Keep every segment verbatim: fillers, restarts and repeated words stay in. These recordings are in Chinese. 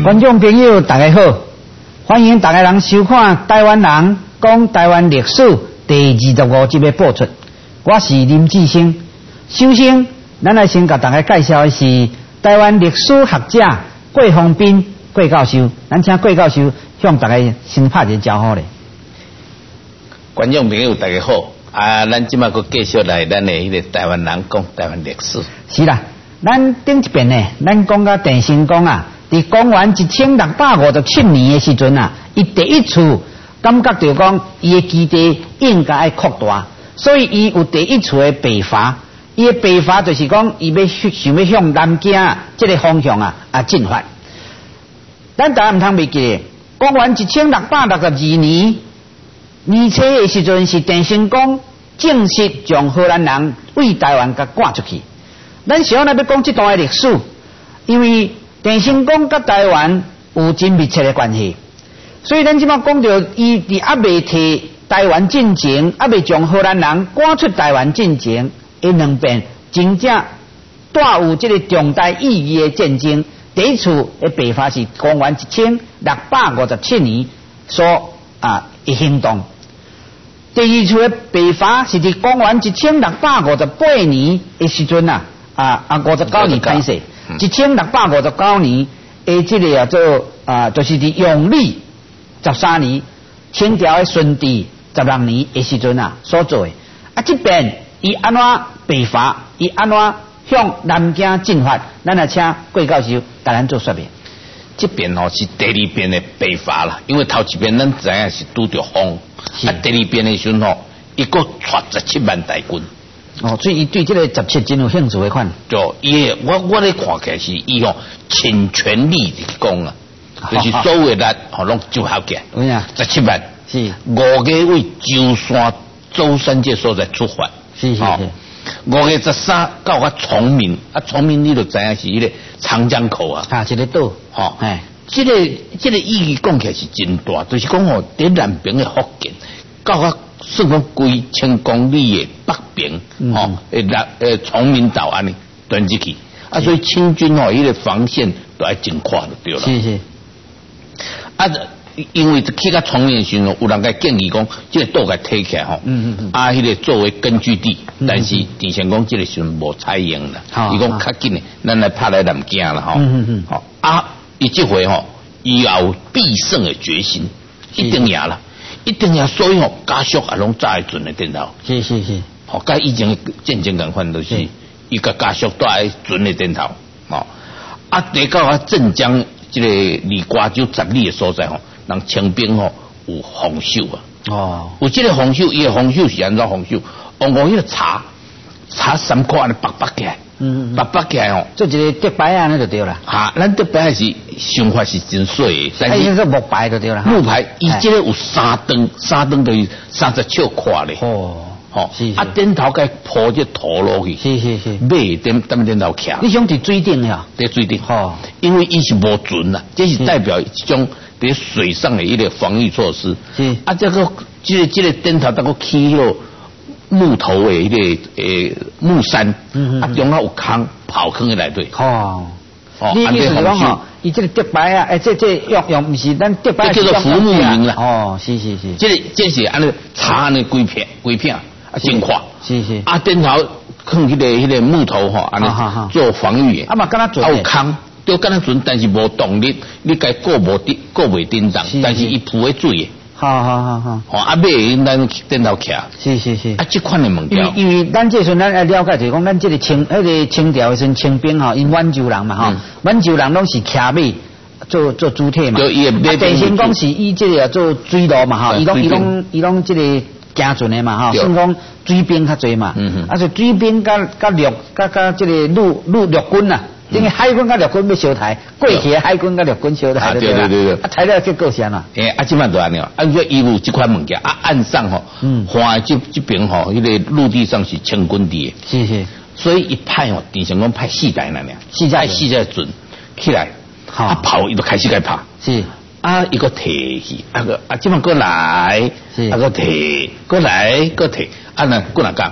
观众朋友大家好，欢迎大家人收看《台湾人讲台湾历史》第二十五集的播出。我是林志兴。首先，咱来先甲大家介绍的是台湾历史学者郭宏斌郭教授。咱请郭教授向大家先拍一个招呼咧。 观众朋友大家好，啊，咱即马佫继续来咱的迄个台湾人讲台湾历史。 是啦，咱顶一遍呢，咱讲到郑成功啊。伫公元一千六百五十七年的时阵啊，伊第一次感觉到讲伊的基地应该要扩大，所以伊有第一次的北伐。伊的北伐就是讲伊要想要向南京啊这个方向啊啊进发。咱大家唔通袂记得，公元一千六百六十二年年初的时阵，是郑成功正式将荷兰人为台湾甲赶出去。咱想来要讲这段的历史，因为郑成功甲台湾有真密切的关系，所以咱即马讲到伊伫还未替台湾进前，还未将荷兰人赶出台湾进前，伊两边真正带有这个重大意义的战争。第一次的北伐是公元一千六百五十七年所啊的行动，第二次的北伐是伫公元一千六百五十八年的时阵啊啊啊五十九年开始。一千六百五十九年，诶，这个啊做啊，就是伫永历十三年，清朝的顺治十六年的时阵啊所做的。啊，这边伊安怎北伐，伊安怎向南京进发？咱来请郭教授甲咱做说明。 这边吼是第二遍的北伐啦，因为头一遍咱知影是拄着风，啊，第二遍的时阵吼，伊佫带十七万大军。 哦，所以伊对这个十七真有兴趣的款。 就伊，我我咧看起来是伊吼倾全力去讲啊，就是所有的力吼拢集合起来。 有影？ 十七万。是。五个为舟山、舟山这所在出发。 是是是。哦、 五月十三到啊崇明，啊崇明你就知影是迄个长江口啊。 啊，一个岛。吼、哦，哎， 这个这个意义讲起来是真大，就是讲吼，伫南边的福建到啊。算讲规千公里的北边，吼，诶，那诶，崇明岛安尼断入去，啊，所以清军吼，伊个防线都要真宽就对了。 是是。 啊，因为去到崇明的时候，有人个建议讲，这个岛个推起来吼，嗯嗯嗯，啊，迄个作为根据地，但是郑成功这个时候无采用啦，伊讲较紧的，咱来拍来南京啦，吼，嗯嗯嗯，好，啊，伊这回吼，伊有必胜的决心，一定赢啦。一定要所以吼家属也拢早会准的点头， 是是是， 吼，甲以前战争共款都是，伊甲家属都爱准的点头，吼，啊，第到啊镇江这个离瓜州十里的所在吼，人清兵吼有防守啊，哦，有这个防守，伊的防守是安怎防守？往往迄个茶茶三块安尼白白起来，嗯，白白起来吼， 做一个竹牌啊，那就对啦。 啊，咱竹牌是想法是真水的， 但是木牌就对啦。 木牌，伊这个有三灯，三灯等于三十尺宽咧。哦，吼，啊，顶头该铺这土落去。是是是。马顶顶顶头徛。 你想伫水顶呀？ 伫水顶。哦。因为伊是无船啦，这是代表一种伫水上的一个防御措施。是。啊，这个这个这个顶头那个起落。木头的迄个诶木山，嗯、啊，中间有坑，刨坑的内底。哦， 哦，你意思是讲吼，伊这个竹牌啊，诶，这这用用不是咱竹牌， 叫做浮木林啦。 哦，是是是， 这个这是安尼插安尼规片规片啊，真宽。是是。啊，顶头放迄个迄个木头吼，安尼做防御的。 啊嘛，敢若做。有坑，就敢若船，但是无动力，你该过无顶过袂顶上，但是伊浮喺水的。 好好好好， 哦，啊，尾咱顶头徛， 是是是， 啊，这款的物件， 因为因为咱这时阵咱来了解就是讲，咱这个清迄个清朝的时清兵吼，因满洲人嘛吼，满洲人拢是骑马做做主体嘛，啊，郑成功是以这个做水路嘛吼，伊拢伊拢伊拢这个行船的嘛吼，算讲水兵较侪嘛，啊，所以水兵甲甲陆甲甲这个陆陆陆军啊。因为海军甲陆军要相台，过去海军甲陆军相台，对对对对。啊，材料结构是安怎？ 诶，啊，即摆就安尼哦。按照伊有即款物件，啊，岸上吼，嗯，华这这边吼，迄个陆地上是清军地， 是是。 所以一派吼，郑成功派四代那样， 四代四代准起来，啊跑伊就开始该拍，是。啊，伊个提去，啊个啊，即摆过来，是，啊个提，过来个提，啊那过来讲。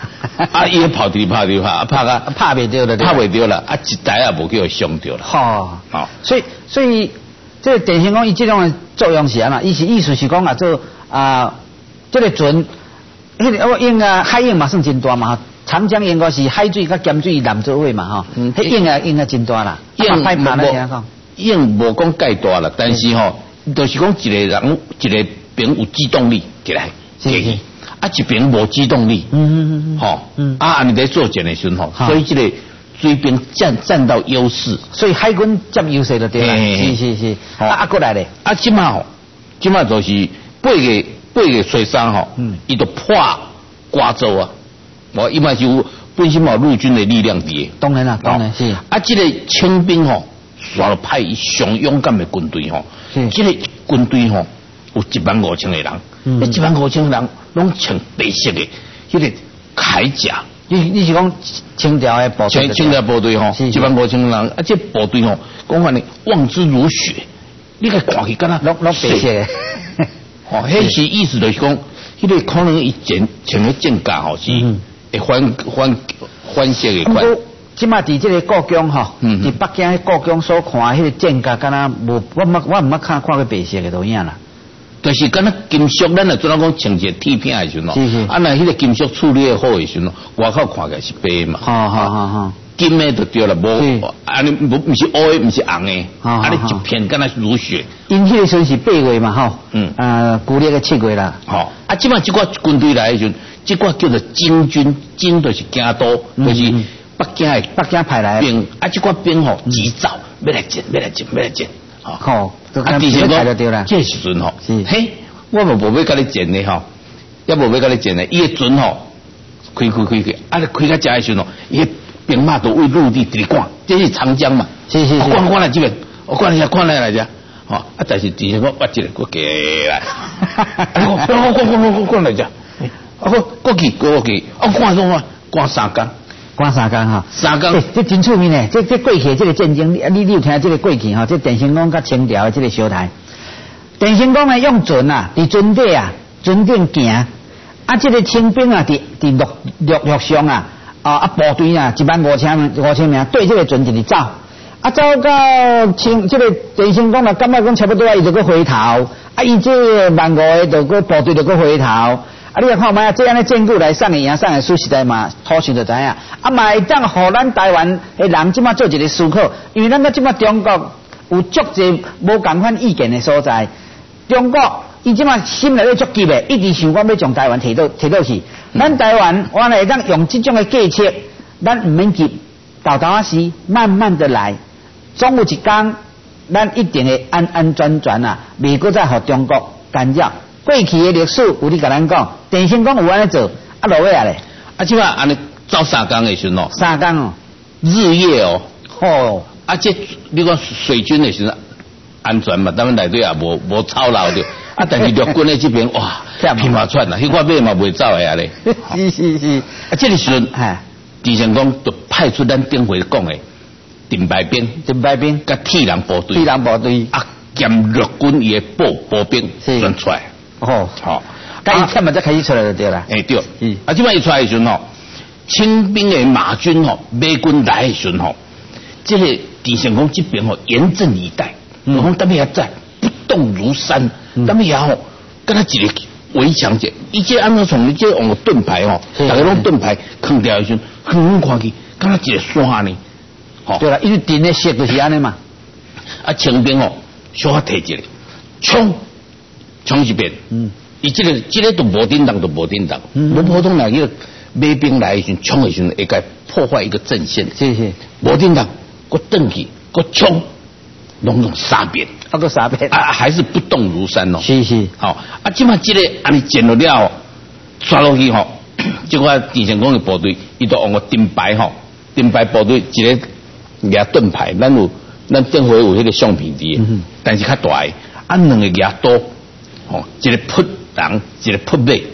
啊，伊跑滴跑滴跑，啊拍个拍袂着了， 拍袂着了，啊一台也无叫伤着了。 好， 好， 所以所以这个电线杆伊这种的作用是安怎？伊是意思是讲啊，做啊，这个船，迄个我用啊海影嘛算真大嘛，长江应该是海水甲咸水南做伙嘛吼，嗯，迄影啊影啊真大啦， 影拍拍来讲， 影无讲介大啦，但是吼，就是讲一个人一个边有机动力起来， 是是。 啊，一边无机动力，嗯嗯嗯，吼，嗯，啊，安尼在做舰的时候，所以这个水兵占占到优势， 所以海军占优势就对啦，是是是，啊啊过来咧， 啊，即马吼，即马就是八个八个水山吼，嗯，伊都破瓜州啊，我一般就本身嘛陆军的力量伫， 当然啦，当然是， 啊，这个清兵吼，选了派上勇敢的军队吼，这个军队吼有一万五千个人，嗯，一万五千人。拢穿白色的，迄个铠甲。 你你是讲清朝的部队？ 清朝部队吼，一万五千人，啊，这部队吼，讲法呢，望之如雪。你个看起敢若拢拢白色的。 哦，迄是意思就是讲，迄个可能伊穿穿个战甲吼是会反反反色的款。 即马伫这个故宫吼，伫北京故宫所看迄个战甲，敢若无我毋我毋捌看看过白色的都影啦。 就是敢若金属，咱啊做咱讲穿一个铁片的时阵咯，啊那迄个金属处理好的时阵咯，外口看起来是白嘛， 好好好好， 金的就对了，无啊你无毋是乌的，毋是红的，啊你一片敢若如雪。 因迄个时阵是八月嘛吼，嗯，啊古历个七月啦， 吼，啊即摆即个军队来的时阵，即个叫做精军，精就是京都，就是北京的北京派来兵，啊即个兵吼急躁，要来战，要来战，要来战。 好， 啊，之前讲，这时阵吼，嘿，我嘛无要甲你战呢吼，也无要甲你战呢。伊个船吼，开开开开，啊，开到遮的时阵吼，伊个兵马都为陆地直赶，这是长江嘛。 是是是。 赶赶来这边，我赶来下，赶来来遮，吼，啊，但是之前讲，我这个过过来，啊，我赶赶赶赶赶来遮，啊，我过去过去，啊，赶赶赶赶三更。 赶三更哈， 三更， 欸、这真出名呢。这这过去这个战争，你你有听这个过去哈？这电线杆甲清朝的这个相台，电线杆呢用船啊，伫船底啊，船顶行，啊，这个清兵啊，伫伫陆陆陆上啊，啊啊部队啊，一万五千五千名对这个船就是走，啊走到清这个电线杆啊，感觉讲差不多啊，伊就搁回头，啊，伊这万五个就搁部队就搁回头。啊！你来看卖啊，这样的战鼓来送的赢，送的输实在嘛，土性就知影。啊，嘛会当互咱台湾的人即马做一个思考，因为咱个即马中国有足侪无共款意见的所在。中国伊即马心内咧足急的，一直想讲要将台湾摕到摕到去。咱台湾我会当用这种的计策，咱唔免急，豆豆啊时慢慢的来，总有一天咱一定会安安全全啊，袂搁再互中国干扰。过去的历史有你甲咱讲，电线杆有安尼做，啊落尾啊咧， 啊即摆安尼走三工的时阵哦， 三工哦， 日夜哦， 哦， 啊这你讲水军的时阵安全嘛，当然内底也无无操劳着，啊但是陆军的这边哇，匹马窜啦，迄块马嘛袂走的啊咧， 是是是， 啊这个时阵，电线杆就派出咱顶回讲的顶排兵， 顶排兵， 甲铁人部队， 铁人部队， 啊兼陆军伊的步步兵选出来。 哦，好，该一天嘛才开始出来就对啦。 哎对，嗯，啊，这摆一出来的时阵吼，清兵的马军吼，美军来的时阵吼，这个电线杆这边吼严阵以待，然后他们也在不动如山，他们也吼跟他一个围墙者，伊这按照从你这用个盾牌吼，大家拢盾牌扛掉的时阵，远远看去，跟他一个山呢， 吼。对啦，因为电的色就是安尼嘛。 啊，清兵吼，小可提一个，冲！冲一遍，嗯，伊这个这个都无叮当，都无叮当，嗯，无普通来一个美兵来一阵冲一阵，会该破坏一个阵线， 是是， 无叮当，我登去，我冲，拢用三遍， 啊个三遍， 啊还是不动如山哦， 是是， 好，啊即马这个安尼建了了，刷落去吼，这个电线杆的部队，伊都用个钉牌吼，钉牌部队一个拿盾牌，咱有咱顶回有迄个橡皮的，嗯，但是较大的，啊两个拿刀。哦，一个扑人，一个扑马，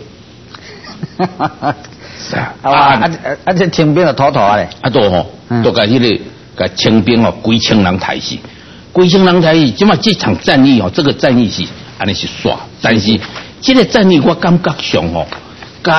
是啊，啊啊啊！这清兵就妥妥咧， 啊都吼，都甲迄个甲清兵吼，规清人抬死，规清人抬死。即嘛这场战役吼，这个战役是安尼是煞，但是这个战役我感觉上吼，甲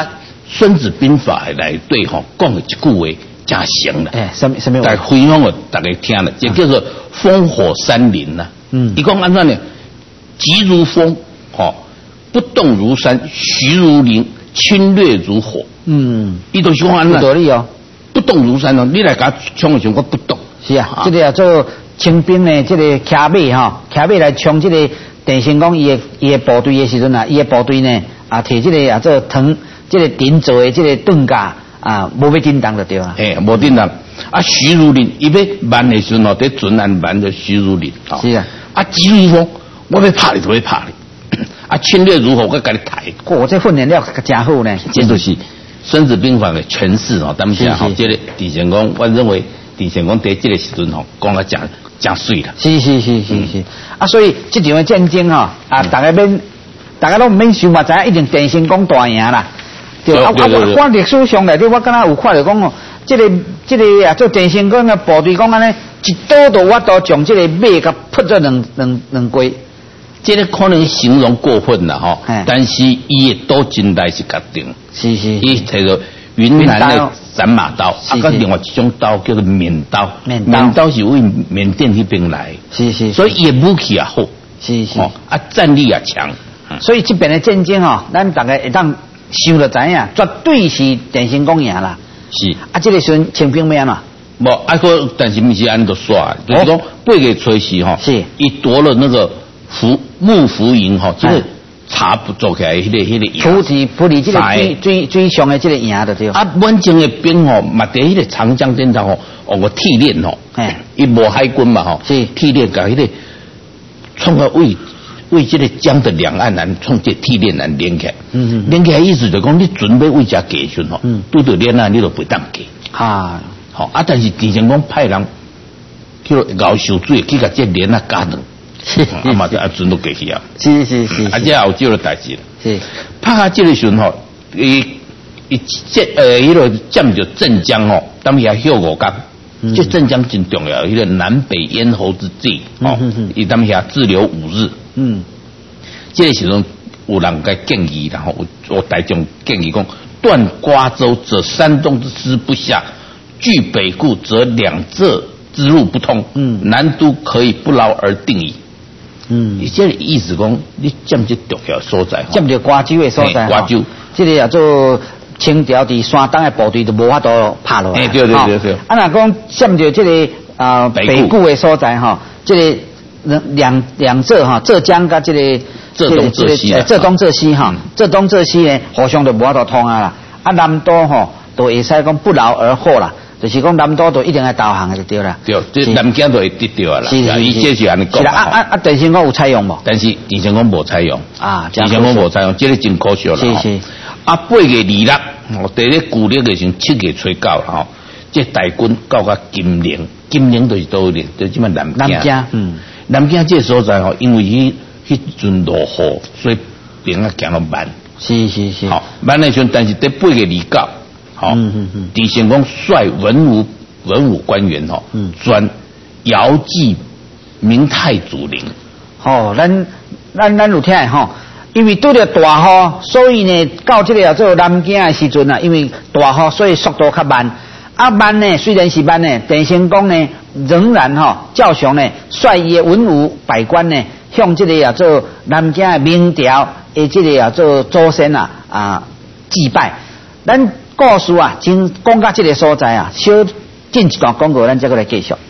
孙子兵法》来对吼讲的一句话，真成了。 哎，什么什么？ 来分享给大家听了，这叫做烽火山林呐。嗯，伊讲安怎呢？急如风，吼，不动如山，徐如林，侵略如火。嗯，伊都是讲安怎？道理哦，不动如山哦，你来甲冲的时候，我不动。 是啊，啊这个叫做清兵呢，这个骑马哈，骑马来冲这个电信讲伊的伊的部队的时阵啊，伊的部队呢啊，摕这个啊做藤，这个顶做的这个盾甲啊，无要叮当就对了。 嘿，无叮当。啊，徐如林，伊要慢的时候，在准安慢的徐如林。 是啊， 啊，急如风，我要拍你就要拍你。啊，侵略如火，我甲你抬。 哦，这训练了真好呢。 这就是《孙子兵法》的诠释哦。当下吼，这个狄仁公，我认为狄仁公在这个时阵吼，讲啊真真水啦。 是是是是是。啊，所以这场的战争吼，啊，大家免，大家都唔免想嘛，知影一定电信公大赢啦。对啊，我我我历史上来底，我敢若有看到讲哦，这个这个啊，做电信公的部队讲安尼，一刀都我都将这个马甲扑咗两两两龟。 这个可能形容过分了哈，但是伊的刀真来是决定， 是是， 伊摕到云南的斩马刀，啊，个另外一种刀叫做缅刀，缅刀是为缅甸那边来， 是是， 所以伊的武器也好， 是是， 啊，战力也强， 所以这边的战争哦，咱大家一旦想就知影，绝对是电信公赢啦， 是， 啊，这个时阵清兵要安怎？ 无，啊个但是不是安都耍，就是说八月初四哈， 是， 伊夺了那个。福幕福营哈，这个茶不做起来，迄个迄个福地福地这个最最最上的这个赢的对。 啊，满清的兵吼，嘛在迄个长江边上吼，哦个铁链吼，哎，伊无海军嘛吼，是铁链甲迄个创个为为这个江的两岸南创这铁链南连起来，嗯嗯，连起来意思就讲你准备为家给训吼，嗯，拄到链啊，你都不当给，啊，好啊，但是之前讲派人去熬烧水去甲这链啊加冷。是，啊嘛，就啊准都给去啊， 是是是， 啊这有这个代志了， 是， 拍下这个时候吼，伊伊这呃，迄个占着镇江哦，当遐休五江，这镇江真重要，迄个南北咽喉之际哦，伊当遐滞留五日，嗯，这个时候有人该建议，然后我我大众建议讲，断瓜州则山东之师不下，据北固则两浙之路不通，嗯，南都可以不劳而定矣。嗯，这个意思讲，你占这重要所在， 占着瓜州的所在， 瓜州， 这个也做清朝伫山东的部队就无法度拍落来。 哎，对对对对。 啊，若讲占着这个啊北固的所在哈，这个两两浙哈，浙江跟这个浙东浙西， 浙东浙西哈，浙东浙西呢，互相就无法度通啊啦。啊，南都吼，都会使讲不劳而获啦。就是讲南都都一定要导航的就对啦， 对，这南京都会得到啦。是是是，伊这是安尼讲。 是啦，啊啊啊，电信讲有采用无？ 但是电信讲无采用啊， 电信讲无采用，这个真可惜啦。 是是。 啊，八月二日，哦，第咧旧历的时候七月初九啦，吼，这大军到达金陵，金陵就是倒咧，就即摆南京。 南京，嗯， 南京这所在吼，因为迄迄阵落雨，所以兵啊行得慢。 是是是。 好，慢的时候，但是在八月二九。好，狄仁公率文武文武官员哈，专遥祭明太祖陵。 哦，咱咱咱有听吼，因为拄着大雨，所以呢，到这个叫做南京的时阵啊，因为大雨，所以速度较慢。啊慢呢，虽然是慢呢，狄仁公呢，仍然吼照常呢，率伊的文武百官呢，向这个叫做南京的明朝的这个叫做祖先啊啊祭拜。咱故事啊，真讲到这个所在啊，小进一段广告，咱再过来继续。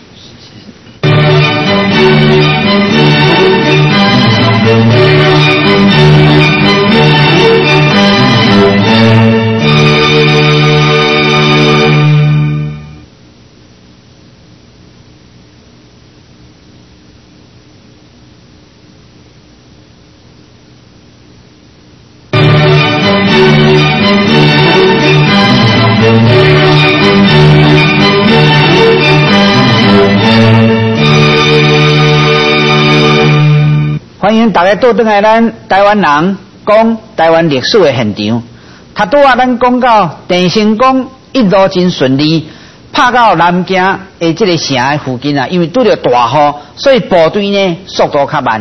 欢迎大家倒转来咱台湾人讲台湾历史的现场。他拄啊，咱讲到郑成功一路真顺利，拍到南京的这个城的附近啊，因为拄着大雨，所以部队呢速度较慢。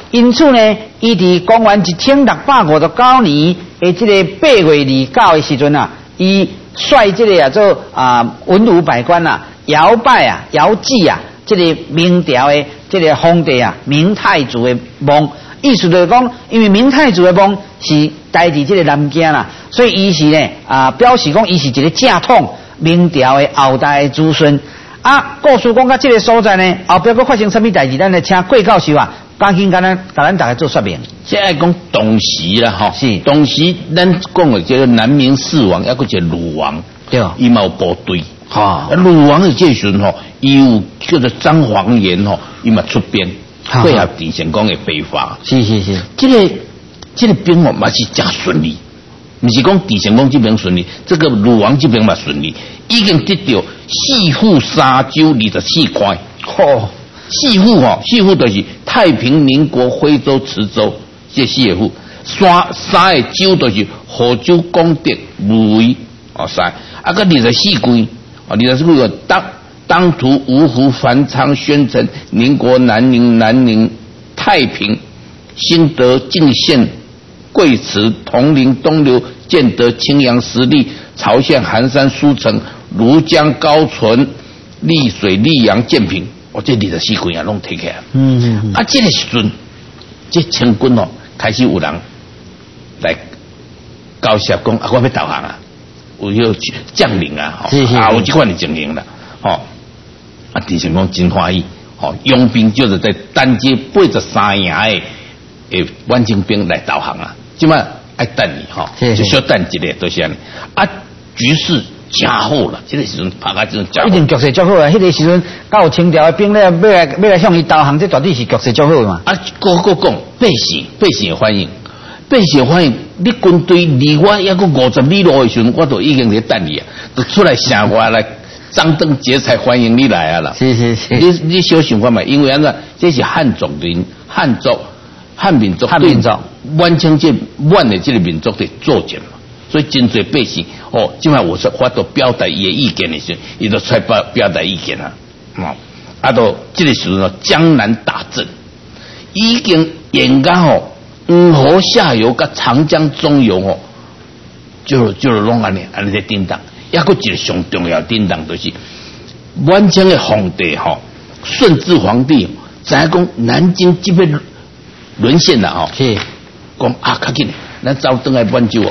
因此呢，伊伫公元一千六百五十九年的这个八月二十九的时阵啊，伊率这个啊做啊文武百官啊摇摆啊摇祭啊，这个明朝的这个皇帝啊明太祖的墓，意思就是讲，因为明太祖的墓是待伫这个南京啦，所以伊是呢啊表示讲伊是一个正统明朝的后代的子孙。啊，故事讲到这个所在呢，后壁佫发生什么代志？咱来请郭教授啊，赶紧甲咱甲咱大家做说明。 现在讲董袭啦，吼， 是董袭，咱讲的叫做南明四王，抑佫一个鲁王， 对， 伊嘛有部队， 哈、 哦，鲁王的这时阵吼，伊有叫做张煌言吼，伊嘛出兵，配合郑成功的北伐， 是是是， 这个这个兵哦嘛是真顺利。不是讲郑成功这边顺利，这个鲁王这边嘛顺利，已经得到四府三州二十四块。 哦， 四府哦，四府就是太平、民国、徽州、池州这四个府，三三个州就是河州、广德、武威哦三，啊个二十四关哦，二十四关有当当涂、芜湖、繁昌、宣城、宁国、南宁、南宁、太平、新德、泾县。贵池、铜陵、东流、建德、青阳、十里、曹县、寒山、苏城、庐江、高淳、溧水、溧阳、建平，我、哦、这二十四关啊，拢摕起来。嗯嗯嗯。啊，这个时阵，这清军哦，开始有人来交涉讲啊，我要投降啊，有要将领啊，哦、是是是啊，有这款的情形啦，哦，啊，郑成功真欢喜，哦，拥兵就是在单街八十三营的诶，晚清兵来投降啊。即摆爱等你吼，就小等一个，都是安尼。啊，局势真好啦，这个时阵拍甲这种真好。 一定局势足好啊！迄、那个时阵，到清朝的兵咧，要来要来向伊投降，这绝对是局势足好嘛。 啊，个个讲百姓，百姓欢迎，百姓欢迎。你军队离我抑个五十里路的时阵，我都已经在等你啊，都出来城外来张灯结彩欢迎你来啊啦。 是是是。 你你小想看嘛，因为安怎，这是汉族人，汉族。汉民族对晚清这晚的这个民族的作践嘛，所以真侪百姓哦，今晚我是发到表达伊的意见的时候，伊都出来表表达意见啊，哦，啊到这个时候江南大震，已经沿江哦，黄河下游甲长江中游哦，就就拢安尼安尼在叮当，抑个一个上重要叮当就是晚清的皇帝吼、哦，顺治皇帝知影讲南京这边。沦陷了哦， 是， 讲啊，较紧，咱走转来满洲哦。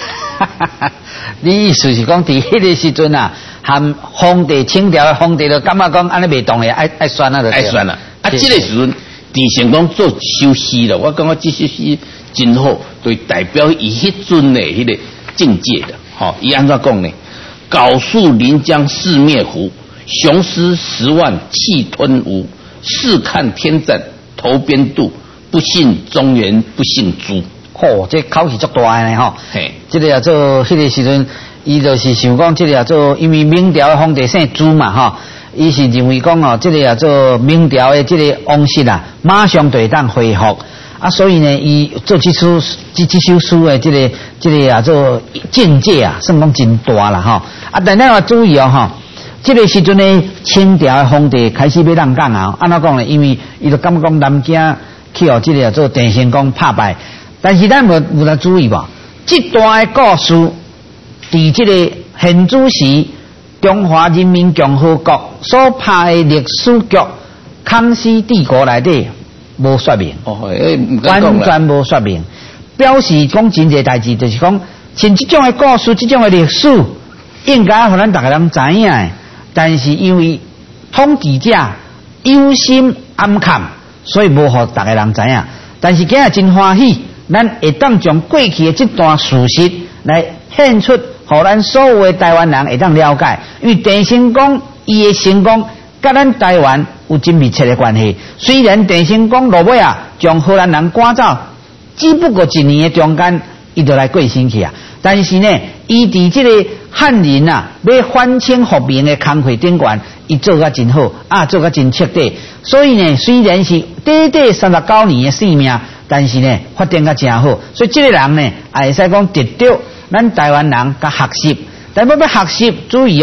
你意思是讲，伫迄个时阵啊，含皇帝清朝的皇帝就感觉讲安尼袂当的，爱爱算啊，就爱算啊。啊，这个时阵，郑成功做首诗了，我感觉这首诗真好，对代表伊迄阵的迄个境界的。吼、哦，伊安怎讲呢？缟树临江四灭胡，雄师十万气吞吴。试看天战头边度。不信中原，不信朱。 哦，这口气足大的呢吼。 嘿， 这个也做迄个时阵，伊就是想讲，这个也做，因为明朝的皇帝姓朱嘛吼，伊是认为讲哦，这个也做明朝的这个王室啊，马上就会当恢复啊，所以呢，伊做这首这这首诗的这个这个也做境界啊，算讲真大啦吼。啊，但咱要注意哦吼。这个时阵呢，清朝的皇帝开始要让讲啊，安怎讲呢？因为伊就感觉讲南京。去哦，这个做郑成功拍败，但是咱无有来注意吧？这段的故事，伫这个现主时中华人民共和国所拍的历史剧《康熙帝国》内底无说明， 哦，欸、 完全无说明，表示讲真侪代志，就是讲像这种的故事、这种的历史，应该互咱大家人知影的，但是因为统治者忧心暗藏。所以无互大家人知影，但是今日真欢喜，咱会当将过去的这段事实来献出，互咱所有的台湾人会当了解。因为郑成功伊的成功，甲咱台湾有真密切的关系。虽然郑成功落尾啊，将荷兰人赶走，只不过一年的中间，伊就来过身去啊。但是呢，伊伫这个汉人啊，要反清复明的工课顶悬，伊做甲真好，啊，做甲真彻底。所以呢，虽然是短短三十九年的性命，但是呢，发展甲真好。所以这个人呢，也会使讲得到咱台湾人甲学习。但要要学习，注意哦，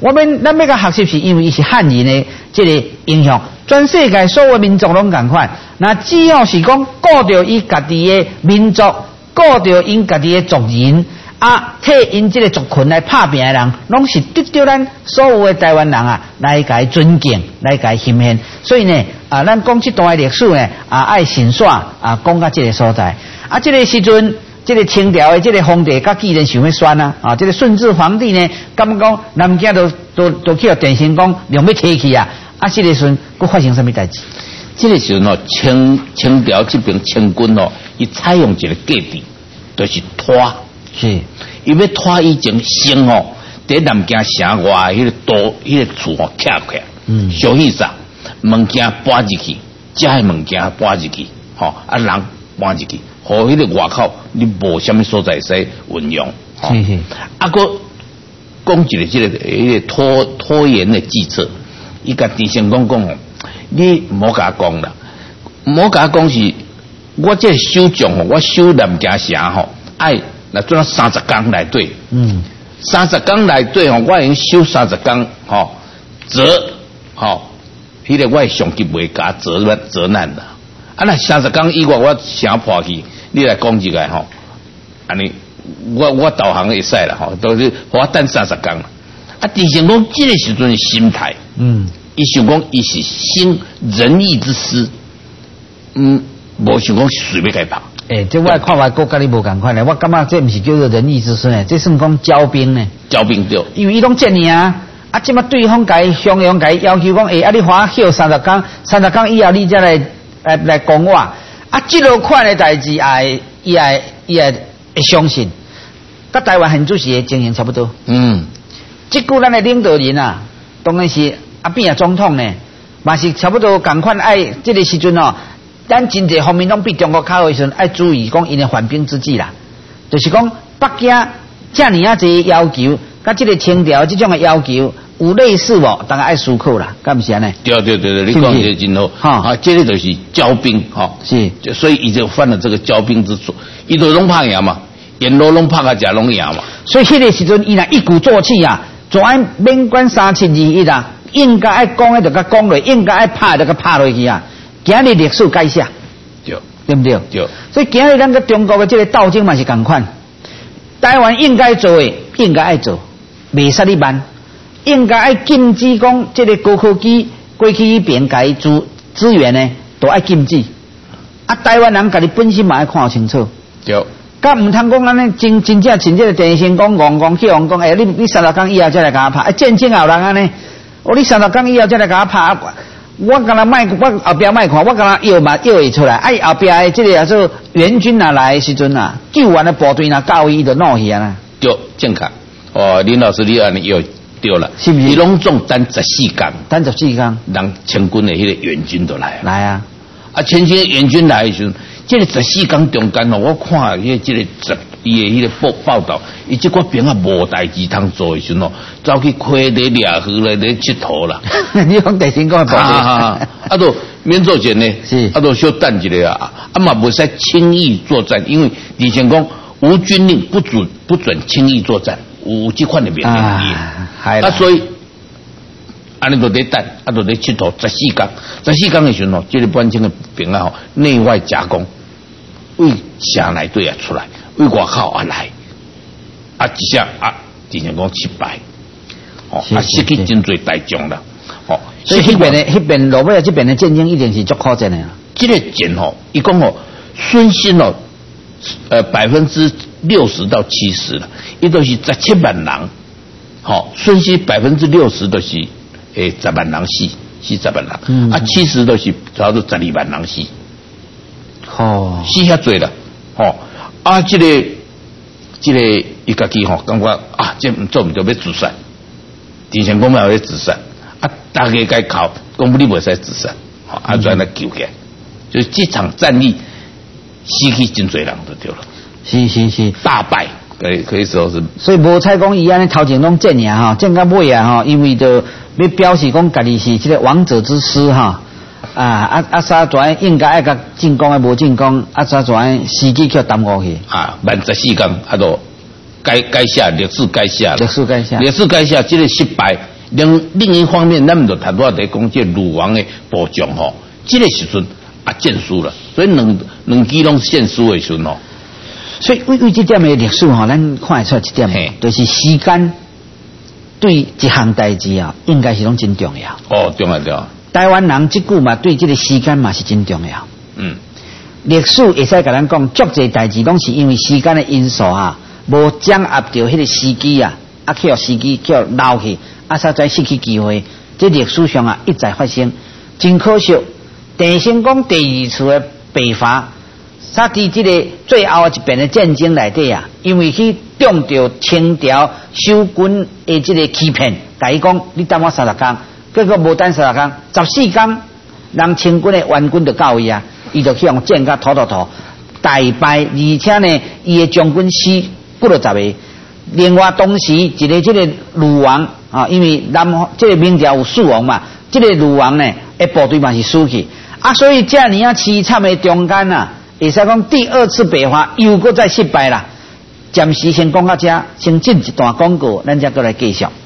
我们咱要甲学习是因为伊是汉人的这个影响，全世界所有民族拢共款。那只要是讲顾着伊家己的民族，顾着因家己的族人。啊，替因这个族群来拍拼的人，拢是得到咱所有的台湾人啊，来甲尊敬，来甲钦羡。所以呢，啊，咱讲这段历史呢，啊，爱慎选啊，讲到这个所在。啊，这个时阵，这个清朝的这个皇帝，甲既然想要选啊，啊，这个顺治皇帝呢，感觉讲南京都都都去到电信讲用要提去啊，啊，这个时阵，佫发生什么代志？ 这个时阵哦，清清朝这边清军哦，伊采用一个计划，就是拖。 是， 伊要拖以前先吼，伫南京城外迄个岛、迄个厝吼徛起来，嗯，小气啥物件搬入去，遮个物件搬入去，吼啊人搬入去，互迄个外口你无啥物所在使运用，吼，啊个讲一个即个迄个拖拖延的计策，伊甲陈先讲讲吼，你莫甲我讲啦，莫甲我讲是，我这收账吼，我收南京城吼，爱。那做到三十天来对，嗯，三十天来对吼，我已经收三十天吼，责吼，迄个我上级袂甲责任责难啦。啊，那三十天以外我想破去，你来讲一个吼，安尼我我导航会使啦吼，都是我等三十天。啊，陈先讲这个时阵的心态，嗯，伊想讲伊是兴仁义之师，嗯，无想讲随便开跑。 诶、欸，这我看法国甲你无共款咧，我感觉这毋是叫做仁义之师呢，这算讲骄兵呢。 骄兵对， 因为伊拢建议啊，啊，即马对方甲伊襄阳甲伊要求讲，诶、欸，啊，你花休三十天，三十天以后你才来来来讲我，啊，即落款的代志也伊也伊也会相信，甲台湾现主席的经验差不多。嗯，即句咱的领导人啊，当然是阿扁啊总统呢，嘛是差不多共款爱即个时阵哦。咱真侪方面拢比中国较好时阵，爱注意讲因的缓兵之计啦。就是讲北京遮尔啊侪要求，甲即个清朝即种的要求有类似无？大家爱思考啦，敢毋是安尼？ 对对对对，你讲的真好。哈啊，这个就是骄兵哈，是，所以伊就犯了这个骄兵之错。伊都拢拍赢嘛，沿路拢拍个食拢赢嘛。 所以迄个时阵，伊若一鼓作气啊，就按免管三七二一啊，应该爱讲的就甲讲落，应该爱拍就甲拍落去啊。今日历史改写， 对， 对不对？ 对。 所以今日咱个中国的这个斗争嘛是同款，台湾应该做的应该爱做，袂使你慢，应该爱禁止讲这个高科技过去迄边改资资源呢，都爱禁止。啊，台湾人家己本身嘛爱看清楚， 对。 甲唔通讲安尼真真正像这个电信讲戆戆去戆讲，诶、欸，你你三十天以后再来甲我拍，啊，见证后人安尼，哦，你三十天以后再来甲我拍。我刚才卖，我后边卖看，我刚才摇嘛摇会出来。哎，后边的这个叫做援军啊来的时阵啊，救援的部队啊，到伊就闹去啊。 对，正确。哦，林老师你安尼又对了， 是不是？ 伊拢总等十四天， 等十四天， 人清军的迄个援军都来了。 来啊！ 啊，前些援军来的时阵，这个十四天中间哦，我看迄这个十伊的迄个报报道，伊即个兵啊无代志通做的时阵哦，走去溪底掠鱼来咧佚佗啦。 你讲第三个报道， 啊啊都免做前呢，是啊都小等一下啊，啊嘛不使轻易作战，因为以前讲无军令不准不准轻易作战，有这款的命令啊，啊所以。安尼都在等，啊，都在佚佗十四天，十四天的时候，这个关清的兵啊，内外夹攻，为城内底啊出来，为外口啊来，啊一下啊，之前讲失败，哦，啊失去真侪大将啦，哦， 所以迄边的迄边罗贝尔这边的战争一定是足可战的啦。 这个战吼，伊讲哦，孙兴哦，呃百分之六十到七十了，伊都是十七万人，好，孙兴百分之六十都是。诶，十万人死，死十万人，嗯、啊，七十都是差不多十二万人死，哦，死遐多啦，哦，啊，这个，这个伊家己吼，感觉啊，这唔做唔到要自杀，之前讲嘛要自杀，啊，大家该考，讲不你袂使自杀，好、哦，啊，转来救起来，就是这场战役死去真侪人就对了， 是是是， 大败。可以可以说是， 所以无采讲伊安尼头前拢战赢哈，战到尾啊哈，因为就要表示讲家己是这个王者之师哈，啊啊啊啥转应该爱甲进攻的无进攻，啊啥转时机却耽误去啊，万十四天啊都该该写历史该写， 历史该写， 历史该写，这个失败另另一方面，咱们就谈到在讲这鲁王的部将吼，这个时阵啊见输了，所以两两支拢现输的时阵吼。 所以为为这点的历史吼，咱看得出一点，就是时间对一项代志啊，应该是拢真重要。 哦，重要对。 台湾人即句嘛，对这个时间嘛是真重要。 嗯， 历史会使甲咱讲，足侪代志拢是因为时间的因素啊，无掌握到迄个时机啊，啊，去互时机叫留去，啊，实在失去机会。这历史上啊一再发生，真可惜。郑成功第二次的北伐，杀伫这个最后一边的战争内底啊，因为去中到清朝守军的这个欺骗，甲伊讲你等我三十天，结果无等三十天，十四天，人清军的援军就到位啊，伊就去用剑甲土土土大败，而且呢，伊的将军死几落十个。另外当时一个这个鲁王啊，因为南这个明朝有四王嘛，这个鲁王呢，诶部队嘛是输去啊，所以这尼啊凄惨的中间啊，会使讲第二次北伐又搁再失败啦。暂时先讲到这，先进一段广告，咱再过来继续。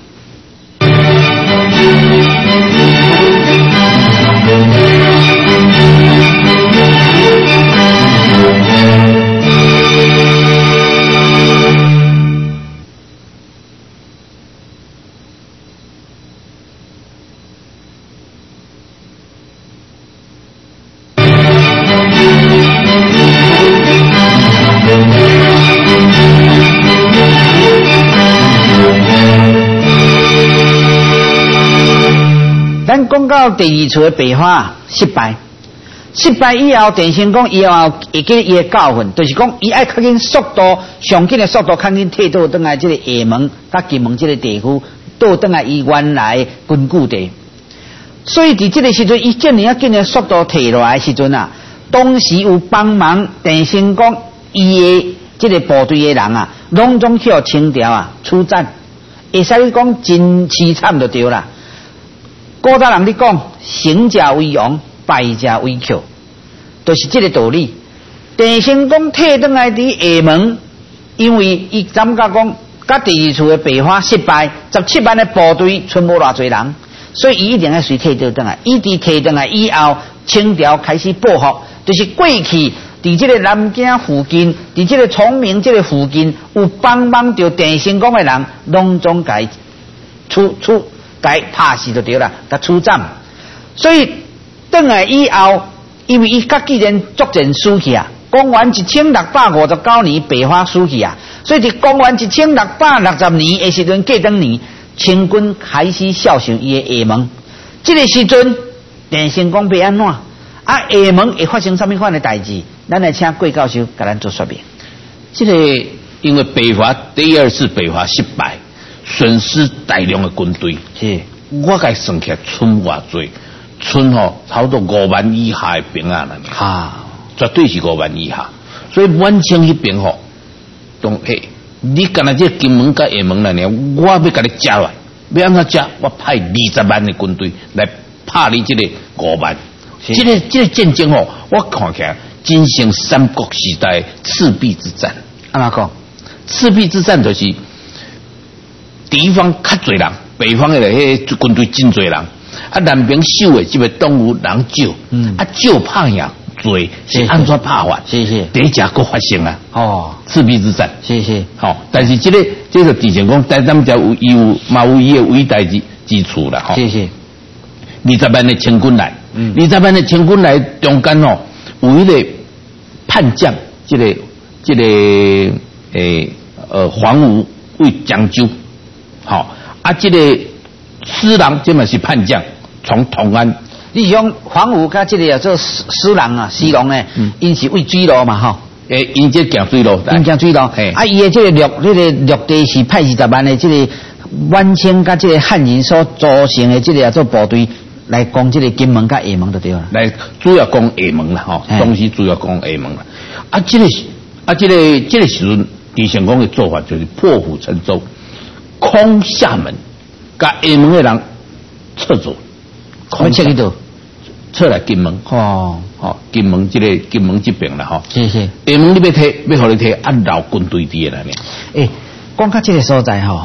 咱讲到第二次的北伐失败，失败以后，郑成功以后会记伊的教训，就是讲伊爱较紧速度，上紧的速度，较紧退倒转来这个厦门、甲金门这个地区，倒转来伊原来根据地。所以伫这个时阵，伊这么紧的速度退落来的时阵啊，当时有帮忙郑成功伊的这个部队的人啊，拢总去清朝啊出战，会使讲真凄惨就对啦。古早人咧讲，成者为王，败者为寇，就是这个道理。郑成功退转来伫厦门，因为伊感觉讲，甲第二次的北伐失败，十七万的部队剩无偌侪人，所以伊一定要随退倒转来。伊伫退转来以后，清朝开始报复，就是过去伫这个南京附近，伫这个崇明这个附近有帮忙着郑成功的人，拢总改出出。该拍死就对了，甲出战，所以转来以后，因为伊甲既然作战输去啊，公元一千六百五十九年北伐输去啊，所以伫公元一千六百六十年的时阵，过当年，清军开始销售伊的厦门。这个时阵，郑成功要安怎？啊，厦门会发生什么款的代志？咱来请桂教授甲咱做说明。 这个因为北伐第二次北伐失败。损失大量的军队， 是， 我该算起来剩偌济，剩吼差不多五万以下的兵啊， 哈， 绝对是五万以下。所以满清迄边吼，东嘿，你干那这金门甲厦门来呢？我要甲你加来，要安怎加？我派二十万的军队来拍你这个五万。这个这个战争吼，我看起来真像三国时代赤壁之战。 安怎讲？ 赤壁之战就是。敌方较侪人，北方的迄个军队真侪人，啊南边守的即个动物人少，嗯，啊少拍赢侪，是安怎拍法？ 是是， 第一只个发生啊， 哦， 赤壁之战， 是是， 好、哦，但是这个这个郑成功在咱们家有有嘛有伊的伟大之之处啦，吼、哦， 是是， 二十万的清军来，嗯，二十万的清军来中间哦，有一个叛将，这个这个诶呃黄武为将军。好、哦、啊，这个施琅这嘛是叛将，从同安。 你像黄武甲这个叫做施琅啊，施琅呢，因、嗯、是为水路嘛吼， 诶，因这行水路， 因行水路，啊，伊的这个陆这个陆地是派二十万的这个满清甲这个汉人所组成的这个叫做部队来攻这个金门甲厦门就对了。 来主要攻厦门啦，吼，当时主要攻厦门啦。啊，这个啊，这个这个时阵，郑成功的做法就是破釜沉舟。空厦门，甲厦门的人撤走， 空撤去倒， 撤来金门。 哦， 哦，金门这个金门这边啦，吼， 是是。 厦门你要摕，要互你摕，按老军队伫的啦呢。 诶，讲到这个所在吼，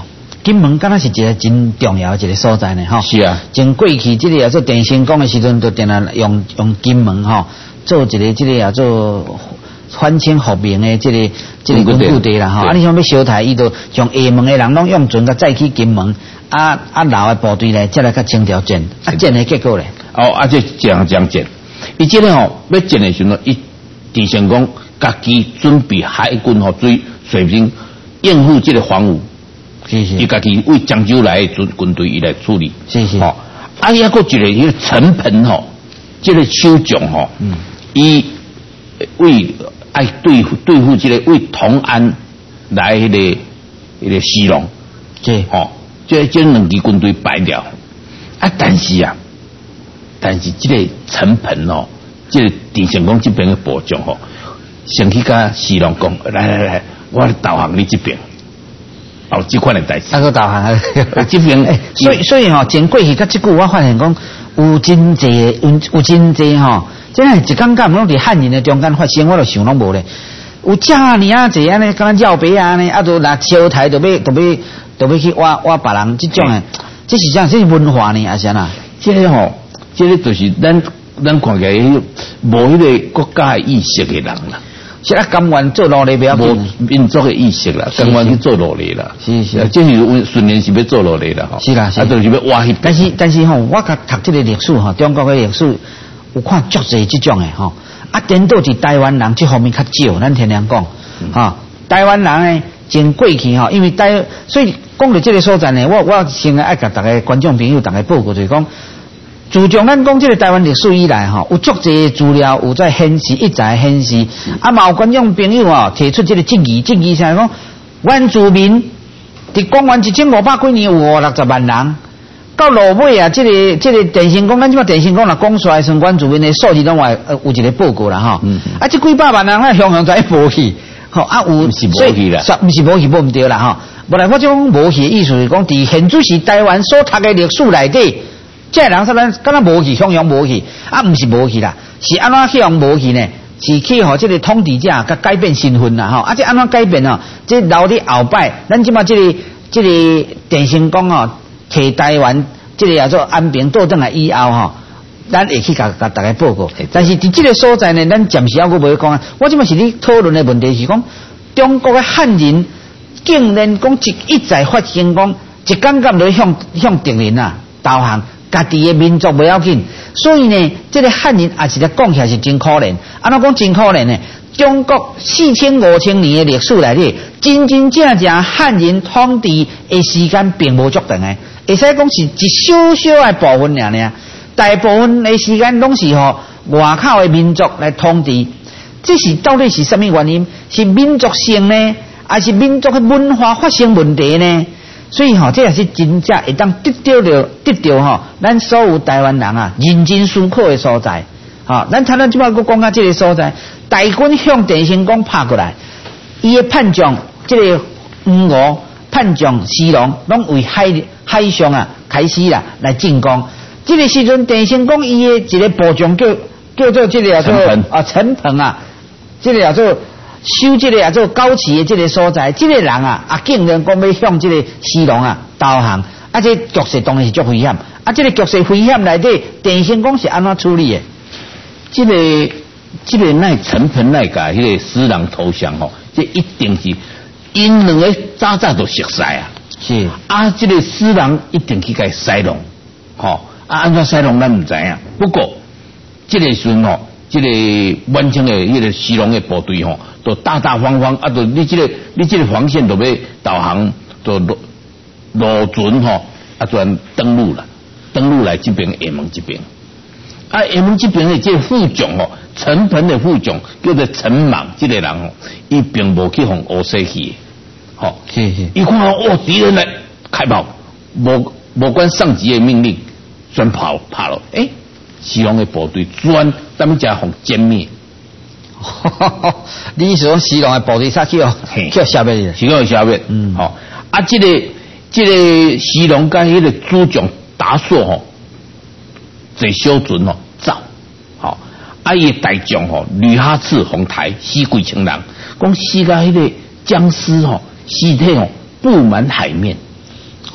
金门敢若是一个真重要的一个所在呢，吼。 是啊。 从过去这个也做电信工的时阵，就定来用用金门吼做一个这个也做反清复明的这个这个根据地啦，吼。啊，你想要小台，伊就从厦门的人拢用船甲载去金门，啊啊老的部队咧，再来甲清朝战，啊战的结果咧。 哦，啊这这样这样战，伊这个吼要战的时候，伊郑成功家己准备海军吼水水兵应付这个防务。是是，伊家己为漳州来军军队伊来处理， 是是。 吼，啊，抑个一个迄个陈鹏吼，这个首长吼，嗯，伊为爱对付对付这个为同安来迄、那个迄、那个西龙， 是， 吼，这这两支军队败掉，啊，但是啊，但是这个陈鹏吼，这个郑成功这边的部长吼，先去甲西龙讲，来来来，我导航你这边。哦，这款的代志， 那个导航啊， 这边， 欸、所以所以吼，前过去甲即句，我发现讲有真济，有有真济吼，真系一刚刚拢伫汉人的中间发生，我就想拢无咧。有遮尔啊济安尼，敢若绕白啊呢，啊都拿烧台，就要就要就要去挖挖别人即种诶，这是啥？这是文化呢，还是哪？ 这个吼，这个就是咱咱看起来无迄个国家意识的人啦。 是啊，甘愿做奴隶不要紧， 无民族的意识啦，甘愿去做奴隶啦。 是是， 这是顺年是要做奴隶啦，吼。 是啦，是。 啊，就是要挖去。 但是但是吼，我甲读这个历史吼，中国的历史有看足侪这种的吼。啊，颠倒是台湾人这方面较少，咱天天讲，哈、嗯，台湾人呢，真过去吼，因为台，所以讲到这个所在呢，我我先爱甲大家观众朋友大家报告就是讲。自从咱讲这个台湾历史以来，哈，有足侪资料有在显示，一再显示。啊，嘛有观众朋友哦提出这个质疑，质疑啥讲？原住民伫公元一千五百几年有五六十万人，到落尾啊，这个这个电信讲，咱即马电信讲啦，讲出来算原住民的数字拢话呃有一个报告啦，哈、嗯。啊，这几百万人啊，向向在无去，吼啊有， 是无去啦， 毋是无去，无毋对啦，哈。无来，我这种无去的意思是讲，伫现主是台湾所读的历史内底。这人说咱敢若无去，向向无去，啊，毋是无去啦，是安怎向无去呢？是去互这个统治者甲改变身份啦，吼，啊，这安怎改变哦？这留伫后摆，咱即马这个这个电信讲哦，摕台湾这个叫做安平倒转来以后吼，咱会去甲甲大家报告。但是伫这个所在呢，咱暂时还佫袂讲啊。我即马是咧讨论的问题是讲，中国的汉人竟然讲一一再发现讲，一感觉就向向敌人啊投降。家己的民族不要紧，所以呢，这个汉人也是来讲起来是真可怜。安怎讲真可怜呢？中国四千五千年的历史内底，真真正正汉人统治的时间并无足长的，会使讲是一小小的部分尔尔，大部分的时间拢是吼外口的民族来统治。这是到底是什么原因？是民族性呢，还是民族的文化发生问题呢？所以吼，这也是真正会当得到了得到吼，咱所有台湾人啊认真思考的所在。吼，咱才能即摆佫讲到这个所在，大军向电信宫拍过来，伊的叛将，这个吴吴叛将西龙，拢为海海上啊开始啦来进攻。这个时阵，电信宫伊的一个部长叫叫做这个叫做啊陈鹏啊，这个叫做。收这个啊做高市的这个所在，这个人啊啊竟然讲要向这个西龙啊投降，啊这局势当然是足危险，啊这个局势危险内底，电信公是安怎处理的？ 这个这个那陈鹏那个迄个私人投降吼，这一定是因两个早早就熟悉啊， 是啊这个私人一定去甲西龙，吼啊安怎西龙咱唔知影，不过这个时阵吼。这个完成的迄个西龙的部队吼，都大大方方啊！都你这个你这个防线都要导航，都落落船吼，啊，转登陆了，登陆来这边厦门这边。啊，厦门这边的这个副将吼，陈鹏的副将叫做陈莽，这个人吼，伊并无去向乌西去，吼， 是是， 伊看哦，敌人来开炮，无无管上级的命令，全跑跑了，诶、欸。西龙的部队专咱们家互歼灭， 你是讲西龙的部队杀去哦，叫消灭的， 西龙的消灭，嗯，好、哦，啊，这个这个西龙跟迄个主将达硕吼，坐小船吼走，好、哦，啊，伊大将吼吕哈赤红台死几千人，讲死甲迄个僵尸吼尸体吼布满海面，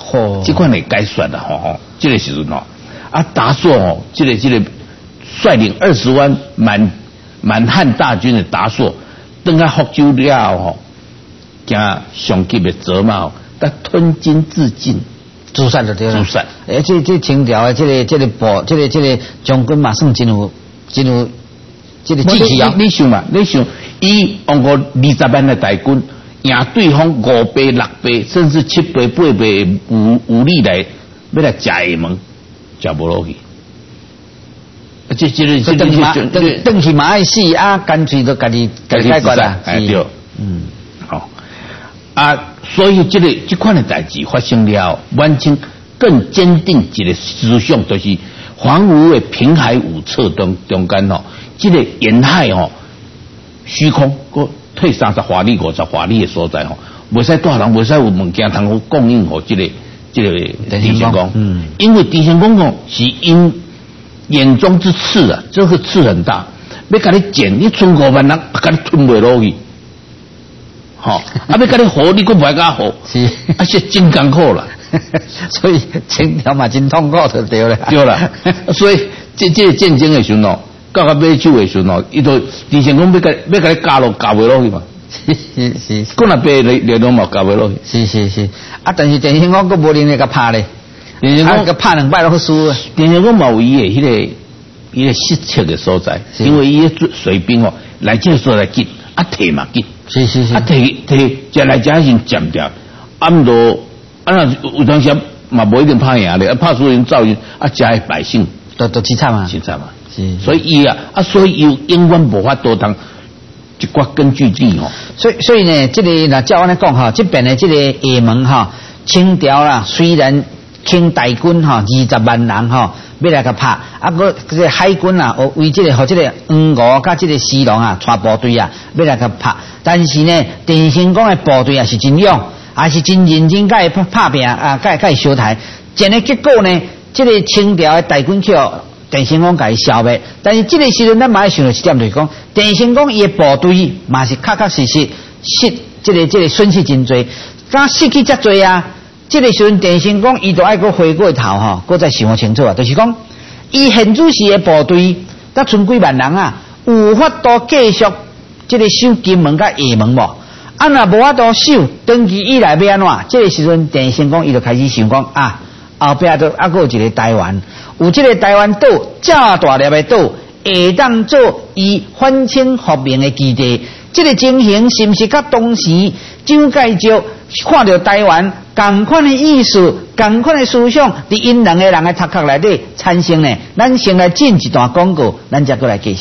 吼，这款会解说啦，吼吼，这个时阵吼，啊，达硕吼，这个这个率领二十万满满汉大军的达硕，登下福州了吼，惊上级的责骂吼，他吞金自尽。 诛杀就对了。 诛杀， 而且这清朝的这个这个部，这个这个将军嘛，算真有真有这个志气啊！ 你想嘛，你想，以往过二十万的大军，赢对方五倍、六倍，甚至七倍、八倍武武力来，要来吃下门，吃不落去。这这个这个邓邓起嘛爱死啊，干脆都家己家己解决啦。 哎对，嗯，好啊。所以这个这款的代志发生了，晚清更坚定一个思想，就是黄吴的平海五策中中间吼，这个沿海吼虚空，个退三十华里、五十华里的所在吼，袂使大人，袂使有物件通好供应吼，这个这个地仙宫，嗯，因为地仙宫哦是因眼中之刺啊，这个刺很大，要甲你剪，你存五万人，甲你吞袂落去。好、哦，啊！要跟你好，你佫唔爱甲好，是，啊是真艰苦啦。 所以清朝嘛真痛苦就对了， 对啦。所以这这个战争的时候哦，到甲买手的时候哦，伊都之前讲要甲要甲你加落加袂落去嘛。 是是是， 佫若买你你拢嘛加袂落去。 是是是，啊！但是电信讲佫无能力甲拍咧，电信讲甲拍两摆都好输。 电信讲嘛有伊的迄、那个伊个失策的所在，因为伊个水兵哦来这个所在紧，啊摕嘛紧。 是是是， 啊，提提食来食先占掉，啊，毋多啊，那有当时嘛无一定拍赢咧，啊，拍输因造因啊，家的百姓都都凄惨嘛， 凄惨嘛， 是， 所以伊啊啊，所以有永远无法多当一寡根据地吼。 所以所以呢，这个那照安尼讲哈，这边的这个厦门哈，清朝啦，虽然清大军哈二十万人哈。要来甲拍，啊个这个海军啊，为这个和这个黄吴甲这个西龙啊，带部队啊，要来甲拍。但是呢，电信宫的部队也是真勇，也是真认真甲伊拍拼啊，甲甲伊相台。真的结果呢，这个清朝的大军去电信宫甲伊消灭。但是这个时阵，咱嘛要想到一点就是讲，电信宫伊的部队嘛是确确实实失，这个这个损失真多，敢失去遮多啊？这个时阵，电信讲伊都爱个回过头吼，搁再想清楚啊，就是讲，伊现主时的部队，才剩几万人啊，有法度继续这个守金门甲厦门无？啊，若无法度守，长期以来要安怎？这个时阵，电信讲伊就开始想讲啊，后壁都还佫有一个台湾，有这个台湾岛，这大粒的岛，会当做伊反清复明的基地。这个情形是毋是甲当时蒋介石看到台湾同款的意思、同款的思想，伫因两个人的头壳内底产生呢？咱先来进一段广告，咱再过来继续。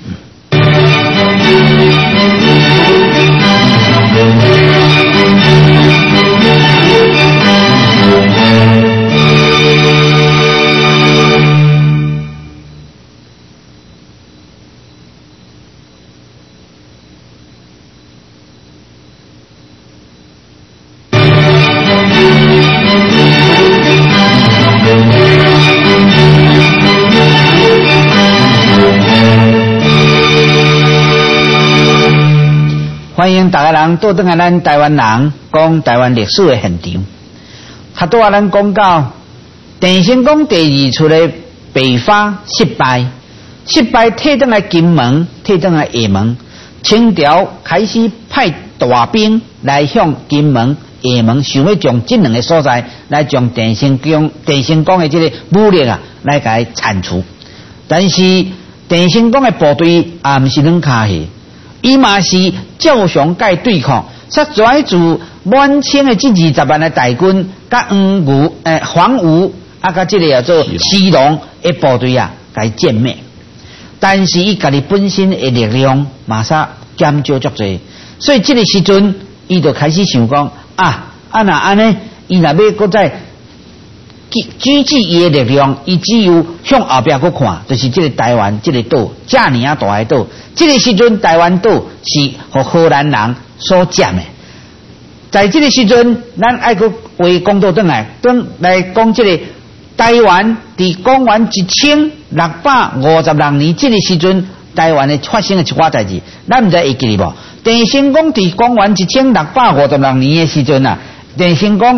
欢迎大家人倒转来咱台湾人讲台湾历史的现场。较多啊，咱讲到电信宫第二出的北伐失败，失败退转来金门，退转来厦门。清朝开始派大兵来向金门、厦门，想要将这两个所在来将电信宫、电信宫的这个武力啊来甲伊铲除。但是电信宫的部队也毋是软脚气。伊嘛是照常甲对抗，煞拽住满清的这二十万的大军，甲黄吴诶黄吴啊，甲这个叫做西龙的部队啊，甲伊歼灭。但是伊家己本身的力量马上减少足侪，所以这个时阵，伊就开始想讲啊，啊那安尼，伊若要搁再举起伊的力量，伊只有向后壁去看，就是这个台湾这个岛，这么啊大的岛。这个时阵，台湾岛是和荷兰人所占的。在这个时阵，咱爱个为讲到转来，转来讲这个台湾伫公元一千六百五十六年，这个时阵台湾的发生的一寡代志，咱唔知会记哩无？电信宫伫公元一千六百五十六年的时阵啊，电信宫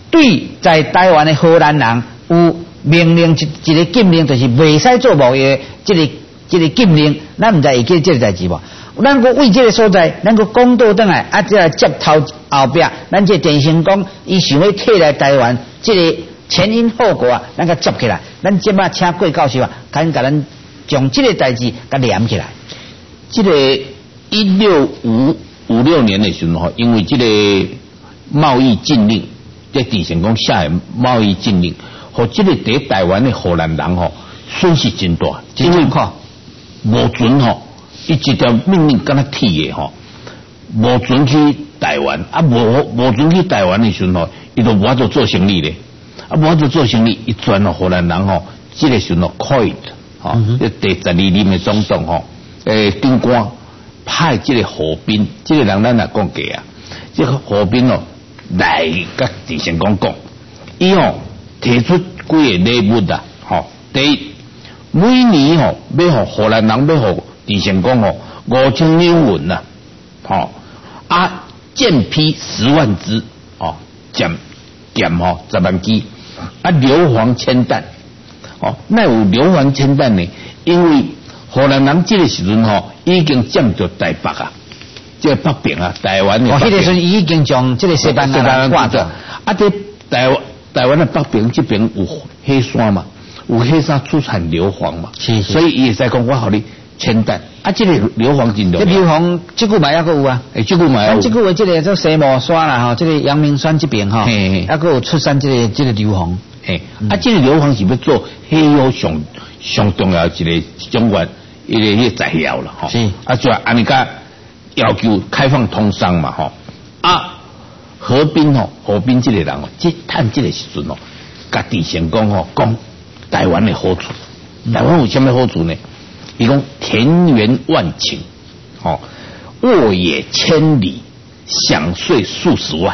对在台湾的荷兰人有命令一一个禁令，就是袂使做贸易，这个这个禁令，咱唔知会记这个代志无？咱个为这个所在，咱个公道转来，啊，再来接头后壁，咱这电信公伊想要摕来台湾，这个前因后果啊，咱个接起来，咱即马请郭教授啊，赶甲咱将这个代志甲连起来。 这个一六五五六年的时候吼，因为这个贸易禁令，在电信公下的贸易禁令，和这个在台湾的荷兰人吼损失真大，因为吼无准吼。伊一条命令敢若铁的吼，无准去台湾，啊无无准去台湾的时候吼，伊就无法度做生意咧，啊无法度做生意，伊转到荷兰人吼，这个时候吼 ，Coit 吼，这第十二任的总统吼，诶，军官派这个何斌，这个人咱来讲过啊，这个何斌哦来甲电信公讲，伊吼提出几个礼物啊，吼，第一每年吼要互荷兰人要互。电信公吼五千两银呐，吼啊建批十万支，哦减减吼十万支，啊硫磺铅弹，哦那有硫磺铅弹呢？因为荷兰人这个时阵吼已经占着台北啊，这个北边啊，台湾的。哦， 迄个时已经将这个西班牙人挂着， 啊这台湾台湾的北边这边有黑山嘛，有黑山出产硫磺嘛， 是是， 所以伊会使讲我互你。铅弹啊，这个硫磺真重要。 这硫磺这句嘛还佫有啊， 诶，这句嘛有。 这句话这个做西摩山啦吼，这个阳明山这边吼，还佫有出产这个这个硫磺。 嘿，啊，这个硫磺是要做黑油上上重要一个中原一个迄个材料了吼。 是。 啊，就安尼个要求开放通商嘛吼。啊，河滨吼，河滨这个人哦，这探这个时阵哦，甲电信讲吼，讲台湾的好处，台湾有什么好处呢？伊讲田园万顷，哦，沃野千里，享税数十万。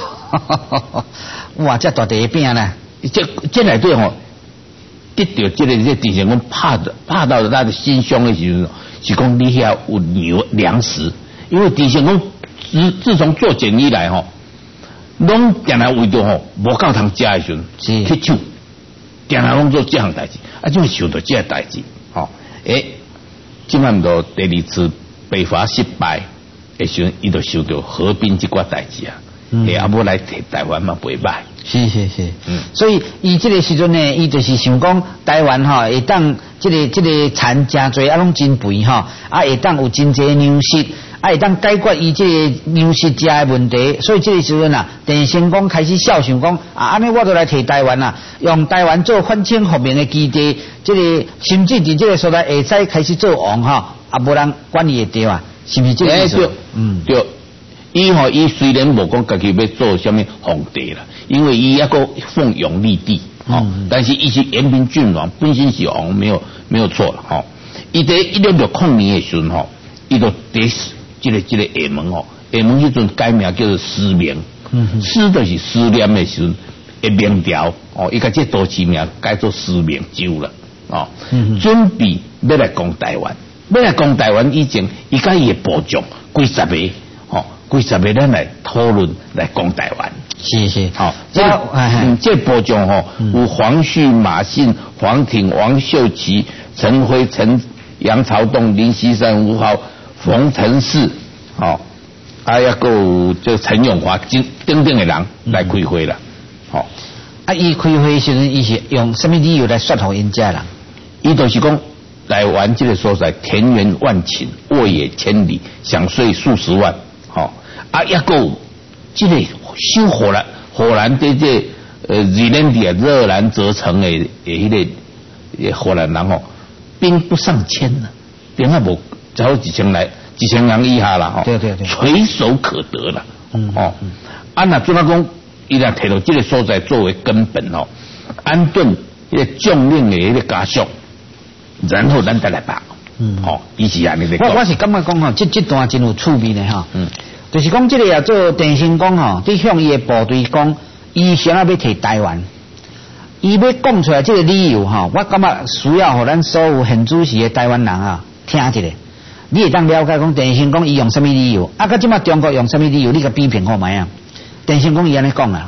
哇，这大地饼呢？ 这这内底吼，得到这个这电信公拍的拍到他的心胸的时候，是讲你遐有牛粮食，因为电信公自自从做简以来吼，拢定来为着吼无够通食的时阵，去抢，定来拢做这项代志，啊，就会受到这个代志，吼。诶，今晚到第二次北伐失败的时候，伊就受到河滨这挂代志啊，诶、嗯，啊，无来摕台湾嘛袂歹。 是是是，嗯，所以伊这个时阵呢，伊就是想讲台湾哈，会当这个这个产真多，啊，拢真肥哈，啊，会当有真济粮食，啊，会当解决伊这个粮食食的问题。所以这个时阵啊，电信公开始笑想讲啊，安尼我都来摕台湾啊，用台湾做反清复明的基地，这个甚至伫这个所在会使开始做王哈，啊，无人管伊会对啊，是不是这个意思？ 嗯，对。伊吼，伊虽然无讲家己要做什么皇帝啦，因为伊一个奉永历帝，吼、嗯，但是伊是延平郡王，本身是王，没有没有错了，吼。伊在一六六零年的时阵吼，伊就第这个这个厦门吼，厦门迄阵改名叫做思明，嗯，思就是思念的时阵的明朝，哦，伊甲这都市名改做思明州了，哦，嗯，准备要来攻台湾，要来攻台湾以前，伊甲伊的部将几十个，吼。几十个人来讨论来攻台湾， 是是， 好、哦，这嗯，这部将吼、嗯、有黄旭、马信、黄挺、王秀奇、陈辉、陈杨朝栋、林锡山、吴豪、冯承仕，哦，啊，也个有这陈永华等等的人来开会啦，好、嗯，哦、 啊，伊开会时阵，伊是用什么理由来说服因家人？ 伊就是讲来玩这个所在，田园万顷，沃野千里，享税数十万。哦，啊，一个这个修荷兰荷兰的这呃热兰地啊热兰泽城的诶迄个荷兰人吼，兵不上千呢，兵啊无只有几千来几千人以下啦吼， 对对对， 垂手可得啦，嗯哦，啊那做那讲，伊若摕到这个所在作为根本哦，安顿迄个将领的迄个家属，然后咱再来打。嗯，哦，伊是安尼咧。 我我是感觉讲吼，这这段真有趣味的哈。嗯，就是讲这个也做电信公吼，伫向伊的部队讲，伊想要要摕台湾，伊要讲出来这个理由哈，我感觉需要互咱所有现主时的台湾人啊听一下，你会当了解讲电信公伊用什么理由，啊，甲即马中国用什么理由，你甲比评看卖啊？电信公伊安尼讲啊，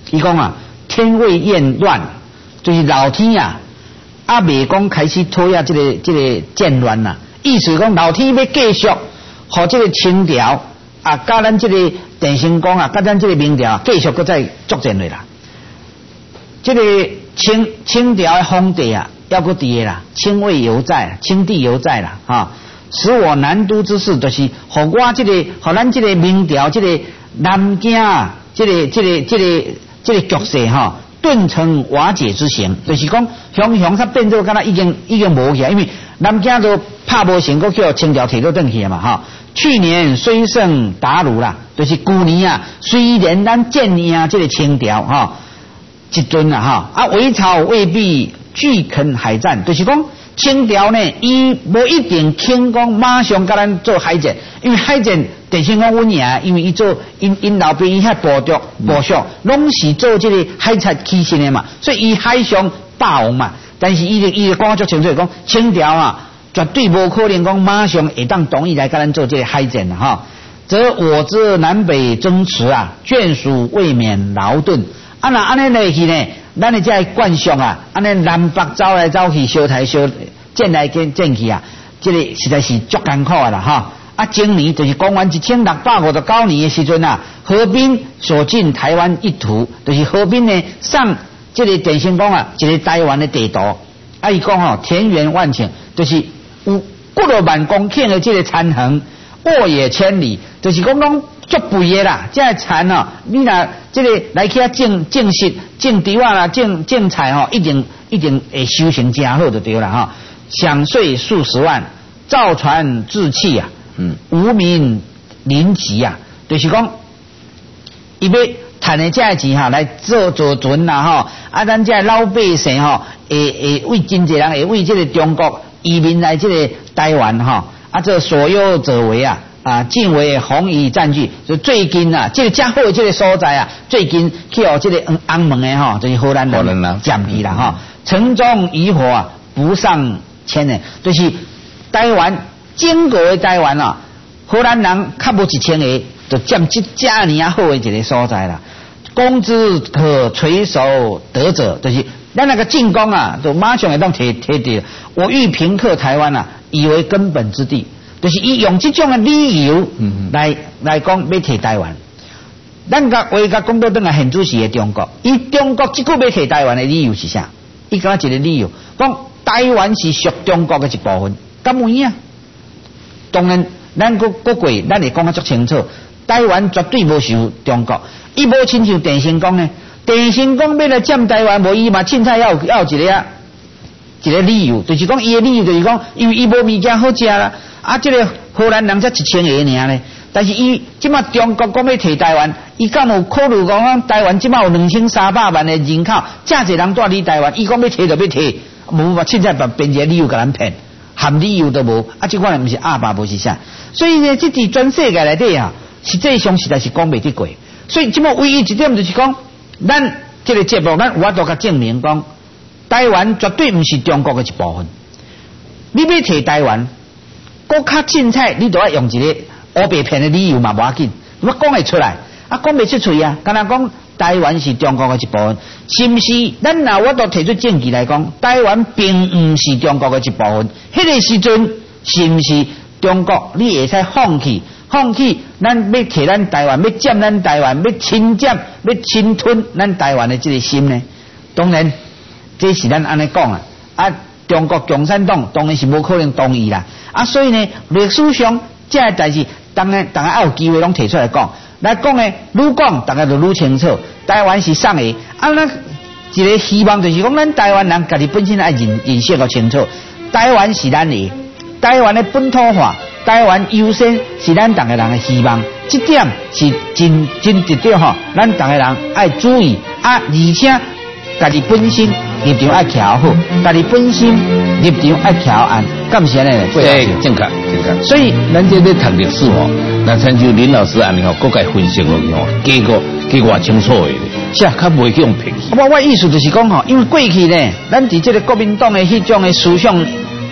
伊讲啊，天未厌乱，就是老天啊，啊未讲开始讨厌这个这个战乱呐。意思讲老天要继续，和这个清朝啊，甲咱这个郑成功啊，甲咱这个明朝继续搁再作战的啦。这个清清朝的皇帝啊，要搁伫个啦，清魏犹在，清帝犹在啦，哈、啊。使我南都之事，就是和我这个，和咱这个明朝这个南京啊，这个这个这个这个局势哈，顿成瓦解之形，就是讲雄雄它变做敢若已经已经无去啊，因为南京都拍无成，搁叫清朝摕到转去嘛哈。去年虽胜鞑虏啦，就是旧年啊，虽然咱战赢这个清朝哈，一阵啊哈，啊魏朝未必拒肯海战，就是讲。清朝呢，伊无一定轻讲马上甲咱做海战，因为海战郑成功阮赢，因为伊做因因老爸伊遐部族部属，拢是做这个海贼起身的嘛，所以伊海上霸王嘛。但是伊就伊就讲足清楚讲，清朝啊，绝对无可能讲马上会当同意来甲咱做这个海战的哈。则我之南北争持啊，眷属未免劳顿。啊那安尼落去呢？咱的这惯性啊，安尼南北走来走去，小台小战来跟战去啊，这个实在是足艰苦的啦哈。啊，今年就是公元一千六百五十九年的时阵啊，何斌所进台湾一图，就是何斌呢上这个郑成功啊，一个台湾的地图。啊，伊讲吼，田园万顷，就是有几落万公顷的这个田横，沃野千里，就是讲讲。足肥的啦，这田哦，你若这个来去啊种种食、种稻啊啦、种种菜吼，一定一定会收成真好就对啦哈。享税数十万，造船制器啊，嗯，无民临集啊，就是讲，伊要赚的这个钱哈，来做做船啦吼，啊，咱这老百姓吼，会会为真侪人会为这个中国移民来这个台湾哈，啊，这所有者为啊。啊，尽为红夷占据，就最近啊，这个较好的这个所在啊，最近去哦，这个嗯安门的哈，就是荷兰人占去了哈。城中渔火啊，不上千人，就是台湾整个的台湾啊，荷兰人较无一千个，就占这这尼啊好的一个所在啦。攻之可垂手得者，就是咱那个进攻啊，就马上会当摕摕掉。我欲平克台湾啊，以为根本之地。就是伊用这种的理由来来讲要摕台湾，咱甲话甲讲到等下现主席的中国，伊中国即句要摕台湾的理由是啥？伊讲一个理由，讲台湾是属中国的一部分，敢有影？当然，咱国国过咱会讲得足清楚，台湾绝对无属中国，伊无亲像郑成功呢，郑成功要来占台湾，无伊嘛凊彩要有要有一个啊一个理由，就是讲伊的理由就是讲，因为伊无物件好食啦。啊，这个荷兰人才一千个尔呢，但是伊即马中国讲要摕台湾，伊敢有考虑讲台湾即马有两千三百万的人口，遮侪人住伫台湾，伊讲要摕就要摕，无嘛凊彩把编一个理由甲咱骗，含理由都无，啊，即款毋是阿爸无是啥，所以呢，即伫全世界内底啊，实际上实在是讲袂得过，所以即马唯一一点就是讲，咱这个节目咱有法度甲证明讲，台湾绝对毋是中国的一部分，你要摕台湾。国较凊彩，你都要用一个黑白骗的理由嘛，无要紧，我讲会出来，啊，讲袂出嘴啊。敢若讲台湾是中国的一部分，是毋是？咱若我都提出证据来讲，台湾并毋是中国的一部分。迄个时阵是毋是中国？你会使放弃，放弃咱要摕咱台湾，要占咱台湾，要侵占，要侵吞咱台湾的这个心呢？当然，这是咱安尼讲啊，啊。中国共产党当然是无可能同意啦，啊，所以呢，历史上这个代志，当然大家有机会拢提出来讲，来讲呢，愈讲大家就愈清楚，台湾是送的，啊，咱一个希望就是讲，咱台湾人家己本身爱认认识个清楚，台湾是咱的，台湾的本土化，台湾优先是咱大家人的希望，这点是真真值得吼，咱大家人爱注意啊，而且家己本身。立场爱徛好，家己本身立场爱徛暗，干是安尼嘞？ 对，正确，正确。 所以， 咱这咧读历史吼，那参照林老师安尼吼，各界分析落去吼，结果结果清楚的，是啊，较袂去用骗。 我我意思就是讲吼，因为过去呢，咱伫这个国民党的迄种的思想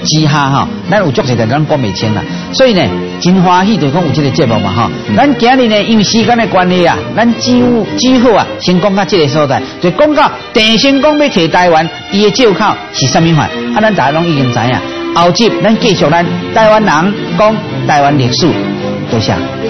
之下哈，咱有足侪的咱讲袂清啦。所以呢，真欢喜就讲有这个节目嘛哈。咱今日呢，因为时间的关系啊，咱只有只好啊，先讲到这个所在，就讲到郑成功要摕台湾，伊的借口是啥物款？啊，咱大家拢已经知影。后集咱继续咱台湾人讲台湾历史，多谢。